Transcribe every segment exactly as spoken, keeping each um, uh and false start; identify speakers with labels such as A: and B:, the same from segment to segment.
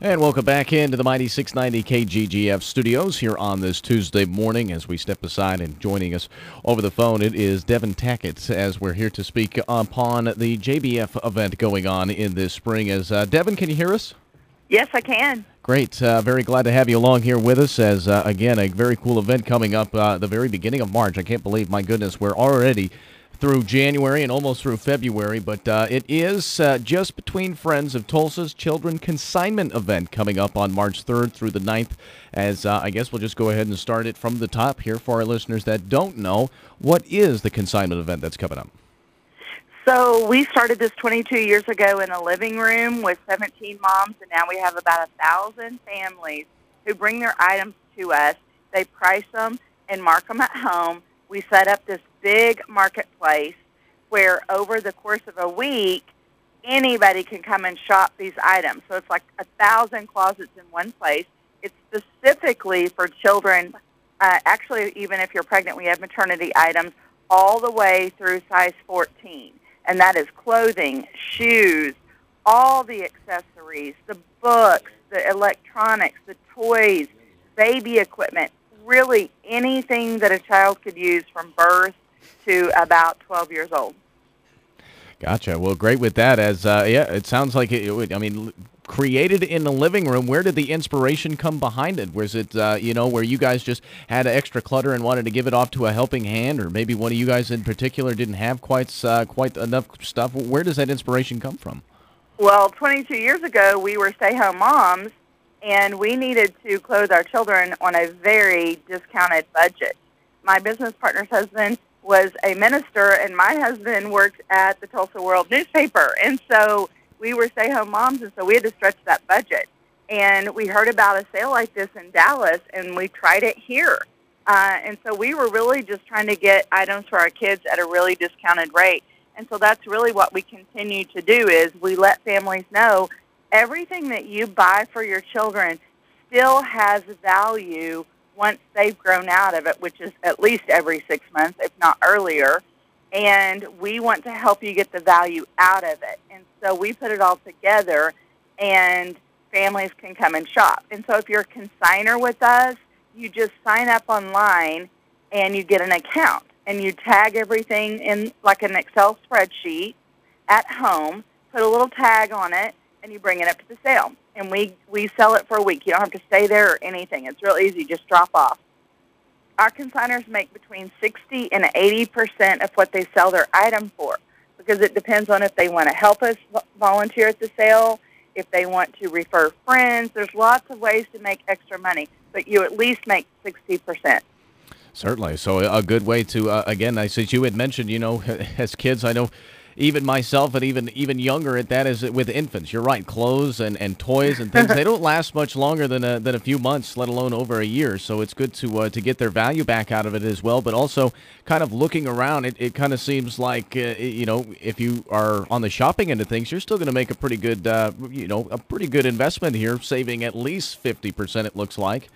A: And welcome back into the Mighty six ninety K G G F studios here on this Tuesday morning. As we step aside and joining us over the phone, it is Devin Tackett, as we're here to speak upon the J B F event going on in this spring. As uh, Devin, can you hear us?
B: Yes, I can.
A: Great. Uh, very glad to have you along here with us as, uh, again, a very cool event coming up uh, the very beginning of March. I can't believe, my goodness, we're already through January and almost through February, but uh, it is uh, Just Between Friends of Tulsa's Children Consignment event coming up on March third through the ninth, as uh, I guess we'll just go ahead and start it from the top here for our listeners that don't know. What is the consignment event that's coming up?
B: So we started this twenty-two years ago in a living room with seventeen moms, and now we have about a thousand families who bring their items to us. They price them and mark them at home. We set up this big marketplace where over the course of a week, anybody can come and shop these items. So it's like a thousand closets in one place. It's specifically for children. Uh, actually, even if you're pregnant, we have maternity items all the way through size fourteen. And that is clothing, shoes, all the accessories, the books, the electronics, the toys, baby equipment, really anything that a child could use from birth to about twelve years old.
A: Gotcha. Well, great with that. As uh, yeah, it sounds like it would. I mean, created in the living room. Where did the inspiration come behind it? Was it uh, you know, where you guys just had extra clutter and wanted to give it off to a helping hand, or maybe one of you guys in particular didn't have quite uh, quite enough stuff? Where does that inspiration come from?
B: Well, twenty-two years ago, we were stay-home moms, and we needed to clothe our children on a very discounted budget. My business partner's husband was a minister, and my husband worked at the Tulsa World newspaper. And so we were stay-home moms, and so we had to stretch that budget. And we heard about a sale like this in Dallas, and we tried it here. Uh, and so we were really just trying to get items for our kids at a really discounted rate. And so that's really what we continue to do, is we let families know everything that you buy for your children still has value once they've grown out of it, which is at least every six months, if not earlier. And we want to help you get the value out of it. And so we put it all together, and families can come and shop. And so if you're a consignor with us, you just sign up online, and you get an account. And you tag everything in like an Excel spreadsheet at home, put a little tag on it, and you bring it up to the sale. And we, we sell it for a week. You don't have to stay there or anything. It's real easy. Just drop off. Our consignors make between sixty and eighty percent of what they sell their item for, because it depends on if they want to help us volunteer at the sale, if they want to refer friends. There's lots of ways to make extra money, but you at least make sixty percent.
A: Certainly. So a good way to, uh, again, I since you had mentioned, you know, as kids, I know even myself and even even younger at that is with infants. You're right. Clothes and, and toys and things, they don't last much longer than a, than a few months, let alone over a year. So it's good to uh, to get their value back out of it as well. But also kind of looking around, it, it kind of seems like, uh, you know, if you are on the shopping end of things, you're still going to make a pretty good, uh, you know, a pretty good investment here, saving at least fifty percent, it looks like.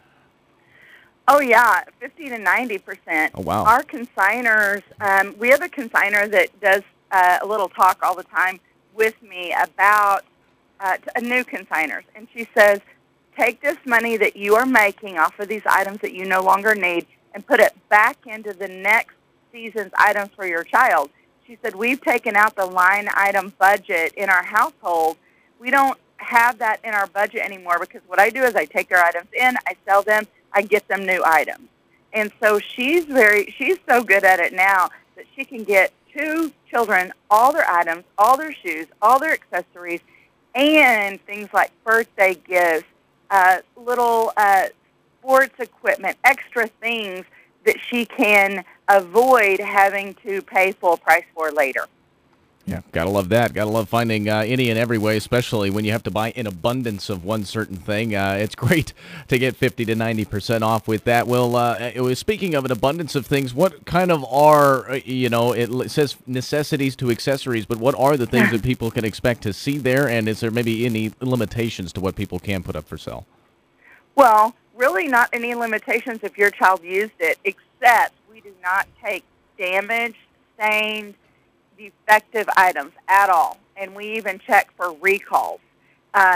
B: Oh, yeah, fifty to ninety percent.
A: Oh, wow.
B: Our consignors, um, we have a consignor that does uh, a little talk all the time with me about uh, t- new consignors. And she says, take this money that you are making off of these items that you no longer need and put it back into the next season's items for your child. She said, we've taken out the line item budget in our household. We don't have that in our budget anymore, because what I do is I take their items in, I sell them, I get them new items. And so she's very, she's so good at it now that she can get two children all their items, all their shoes, all their accessories, and things like birthday gifts, uh, little uh, sports equipment, extra things that she can avoid having to pay full price for later.
A: Yeah, gotta love that. Gotta love finding uh, any and every way, especially when you have to buy in abundance of one certain thing. Uh, it's great to get fifty to ninety percent off with that. Well, uh, it was, speaking of an abundance of things, what kind of are, uh, you know, it says necessities to accessories, but what are the things that people can expect to see there, and is there maybe any limitations to what people can put up for sale?
B: Well, really not any limitations if your child used it, except we do not take damaged, stained, defective items at all, and we even check for recalls. Um,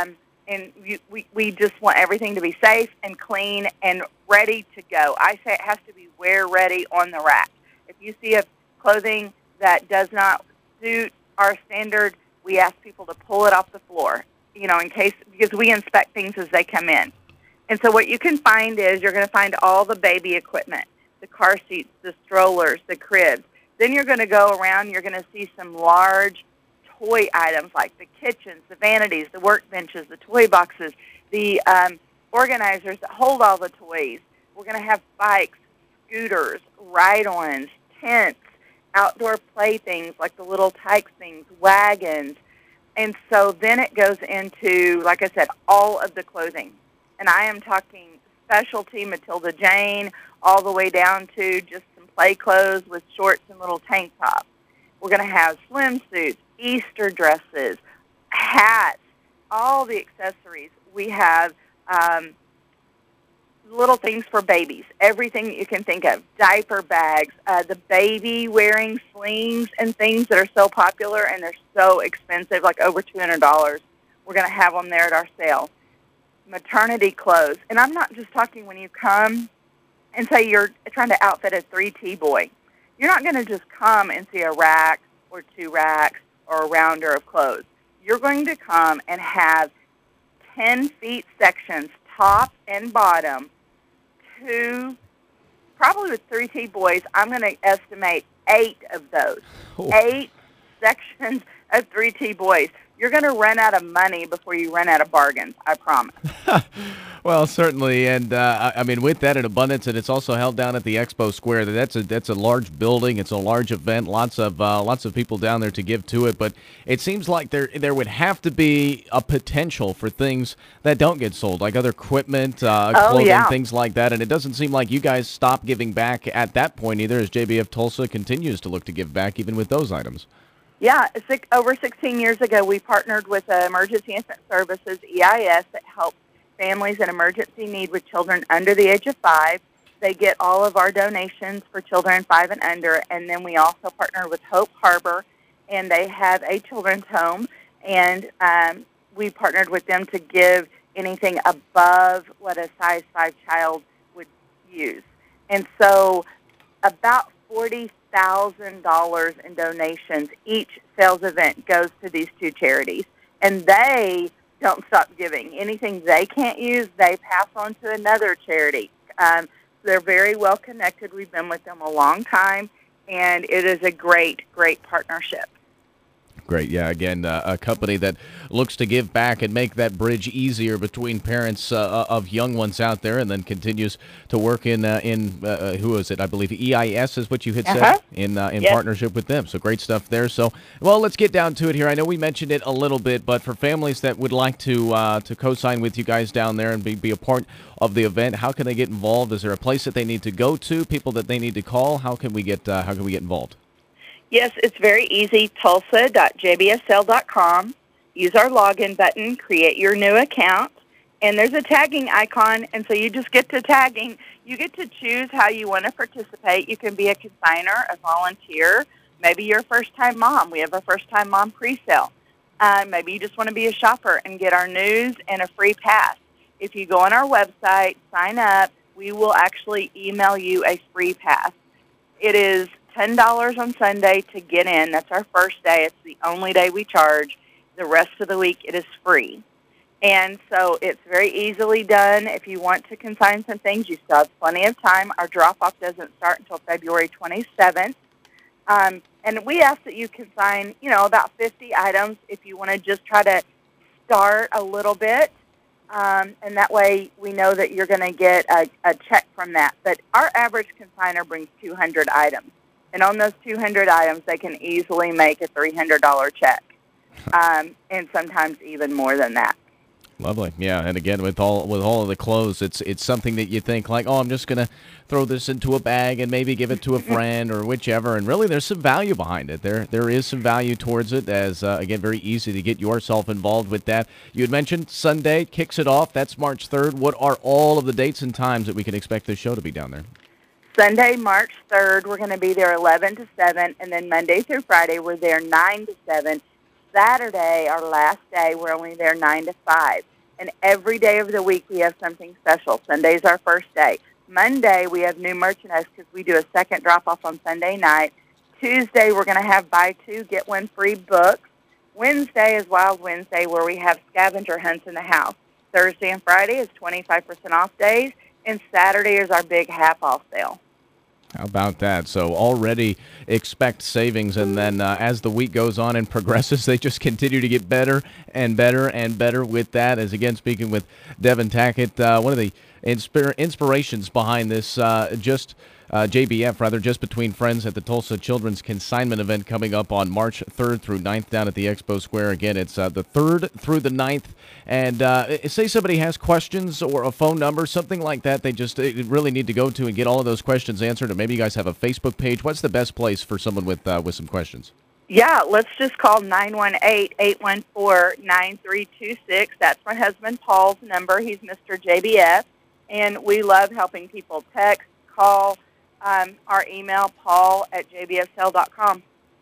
B: and you, we, we just want everything to be safe and clean and ready to go. I say it has to be wear ready on the rack. If you see a clothing that does not suit our standard, we ask people to pull it off the floor, you know, in case, because we inspect things as they come in. And so what you can find is you're going to find all the baby equipment, the car seats, the strollers, the cribs. Then you're going to go around, you're going to see some large toy items like the kitchens, the vanities, the workbenches, the toy boxes, the um, organizers that hold all the toys. We're going to have bikes, scooters, ride-ons, tents, outdoor playthings like the little tyke things, wagons. And so then it goes into, like I said, all of the clothing. And I am talking specialty Matilda Jane all the way down to just some play clothes with shorts and little tank tops. We're going to have swimsuits, Easter dresses, hats, all the accessories. We have um, little things for babies, everything that you can think of, diaper bags, uh, the baby wearing slings and things that are so popular and they're so expensive, like over two hundred dollars. We're going to have them there at our sale. Maternity clothes. And I'm not just talking when you come and say you're trying to outfit a three T boy. You're not going to just come and see a rack or two racks or a rounder of clothes. You're going to come and have ten feet sections, top and bottom, two, probably with three T boys, I'm going to estimate eight of those. Oh. Eight sections of three T boys. You're going to run out of money before you run out of bargains, I promise.
A: Well, certainly, and uh, I mean, with that in abundance, and it's also held down at the Expo Square. That's a that's a large building. It's a large event. Lots of uh, lots of people down there to give to it. But it seems like there there would have to be a potential for things that don't get sold, like other equipment, uh,
B: oh,
A: clothing,
B: yeah.
A: things like that. And it doesn't seem like you guys stop giving back at that point either, as J B F Tulsa continues to look to give back even with those items.
B: Yeah, six, over sixteen years ago, we partnered with uh, Emergency Infant Services, E I S, that helps families in emergency need with children under the age of five. They get all of our donations for children five and under, and then we also partner with Hope Harbor, and they have a children's home, and um, we partnered with them to give anything above what a size five child would use. And so about forty thousand dollars in donations each sales event goes to these two charities, and they don't stop giving. Anything they can't use, they pass on to another charity. Um, they're very well connected. We've been with them a long time, and it is a great, great partnership.
A: Great. Yeah, again, uh, a company that looks to give back and make that bridge easier between parents uh, of young ones out there, and then continues to work in, uh, in uh, who is it? I believe E I S is what you had
B: uh-huh.
A: said, in uh, in
B: yes.
A: partnership with them. So great stuff there. So, well, let's get down to it here. I know we mentioned it a little bit, but for families that would like to uh, to co-sign with you guys down there and be, be a part of the event, how can they get involved? Is there a place that they need to go to, people that they need to call? How can we get, uh, how can we get involved?
B: Yes, it's very easy, tulsa dot j b s l dot com. Use our login button, create your new account, and there's a tagging icon, and so you just get to tagging. You get to choose how you want to participate. You can be a consigner, a volunteer. Maybe you're a first-time mom. We have a first-time mom pre-sale. Uh, maybe you just want to be a shopper and get our news and a free pass. If you go on our website, sign up, we will actually email you a free pass. It is ten dollars on Sunday to get in. That's our first day. It's the only day we charge. The rest of the week, it is free. And so it's very easily done. If you want to consign some things, you still have plenty of time. Our drop-off doesn't start until February twenty-seventh. Um, and we ask that you consign, you know, about fifty items if you want to just try to start a little bit. Um, and that way we know that you're going to get a, a check from that. But our average consigner brings two hundred items. And on those two hundred items, they can easily make a three hundred dollars check, um, and sometimes even more than that.
A: Lovely, yeah. And again, with all with all of the clothes, it's it's something that you think like, oh, I'm just gonna throw this into a bag and maybe give it to a friend or whichever. And really, there's some value behind it. There there is some value towards it. As uh, again, very easy to get yourself involved with that. You had mentioned Sunday kicks it off. That's March third. What are all of the dates and times that we can expect this show to be down there?
B: Sunday, March third, we're going to be there eleven to seven, and then Monday through Friday, we're there nine to seven. Saturday, our last day, we're only there nine to five. And every day of the week we have something special. Sunday's our first day. Monday we have new merchandise because we do a second drop-off on Sunday night. Tuesday we're going to have buy two, get one free books. Wednesday is Wild Wednesday, where we have scavenger hunts in the house. Thursday and Friday is twenty-five percent off days, and Saturday is our big half-off sale.
A: How about that? So already expect savings, and then uh, as the week goes on and progresses, they just continue to get better and better and better with that. As again, speaking with Devin Tackett, uh, one of the inspir- inspirations behind this, uh, just uh, J B F, rather, Just Between Friends at the Tulsa Children's Consignment event coming up on March third through ninth down at the Expo Square. Again, it's uh, the third through the ninth. And uh, say somebody has questions or a phone number, something like that, they just they really need to go to and get all of those questions answered. Or maybe you guys have a Facebook page. What's the best place for someone with uh, with some questions?
B: Yeah, let's just call nine one eight, eight one four, nine three two six. That's my husband Paul's number. He's Mister J B F. And we love helping people text, call, um, our email, paul at j b f sale dot com.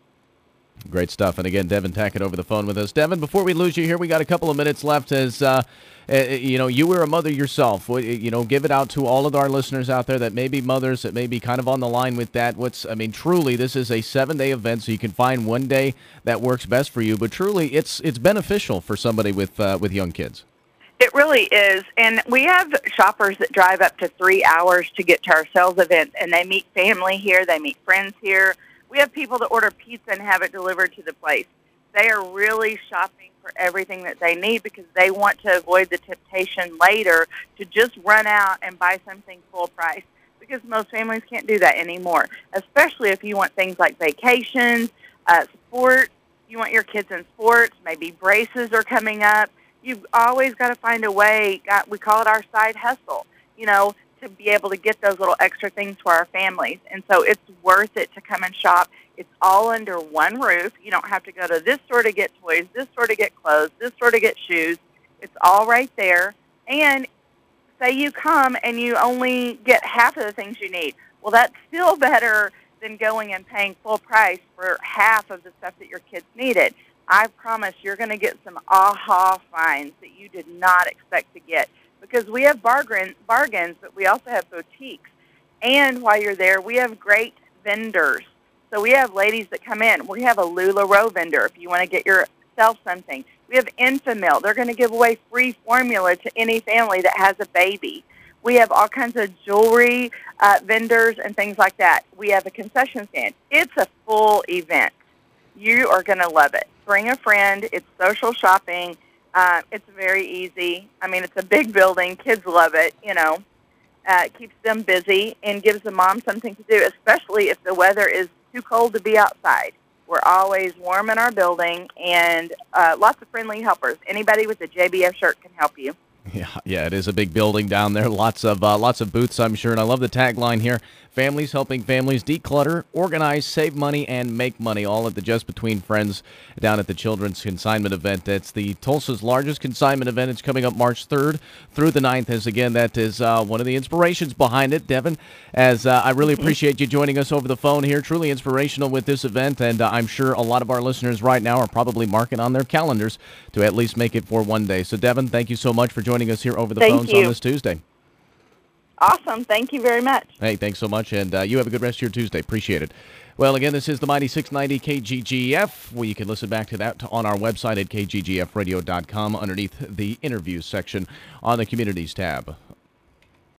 A: Great stuff. And again, Devin Tackett over the phone with us. Devin, before we lose you here, we got a couple of minutes left. As uh, uh, you know, you were a mother yourself. You know, give it out to all of our listeners out there that may be mothers, that may be kind of on the line with that. What's, I mean, truly, this is a seven-day event, so you can find one day that works best for you. But truly, it's it's beneficial for somebody with uh, with young kids.
B: It really is. And we have shoppers that drive up to three hours to get to our sales event, and they meet family here, they meet friends here. We have people that order pizza and have it delivered to the place. They are really shopping for everything that they need because they want to avoid the temptation later to just run out and buy something full price, because most families can't do that anymore, especially if you want things like vacations, uh, sports. You want your kids in sports, maybe braces are coming up. You've always got to find a way. Uh, we call it our side hustle, you know, to be able to get those little extra things for our families. And so it's worth it to come and shop. It's all under one roof. You don't have to go to this store to get toys, this store to get clothes, this store to get shoes. It's all right there. And say you come and you only get half of the things you need. Well, that's still better than going and paying full price for half of the stuff that your kids needed. I promise you're going to get some aha finds that you did not expect to get, because we have bargain, bargains, but we also have boutiques. And while you're there, we have great vendors. So we have ladies that come in. We have a LuLaRoe vendor if you want to get yourself something. We have Enfamil. They're going to give away free formula to any family that has a baby. We have all kinds of jewelry uh, vendors and things like that. We have a concession stand. It's a full event. You are going to love it. Bring a friend. It's social shopping. Uh, it's very easy. I mean, it's a big building. Kids love it, you know. Uh, it keeps them busy and gives the mom something to do, especially if the weather is too cold to be outside. We're always warm in our building, and uh, lots of friendly helpers. Anybody with a J B F shirt can help you.
A: Yeah, yeah, it is a big building down there. Lots of uh, lots of booths, I'm sure. And I love the tagline here: families helping families declutter, organize, save money, and make money. All at the Just Between Friends down at the Children's Consignment event. It's the Tulsa's largest consignment event. It's coming up March third through the ninth. As again, that is uh, one of the inspirations behind it, Devin. As uh, I really appreciate you joining us over the phone here. Truly inspirational with this event, and uh, I'm sure a lot of our listeners right now are probably marking on their calendars to at least make it for one day. So, Devin, thank you so much for joining us here over the
B: Thank
A: phones
B: you.
A: on this Tuesday.
B: Awesome. Thank you very much.
A: Hey, thanks so much, and uh, you have a good rest of your Tuesday. Appreciate it. Well, again, this is the Mighty six ninety K G G F. Well, you can listen back to that on our website at k g g f radio dot com underneath the interviews section on the Communities tab.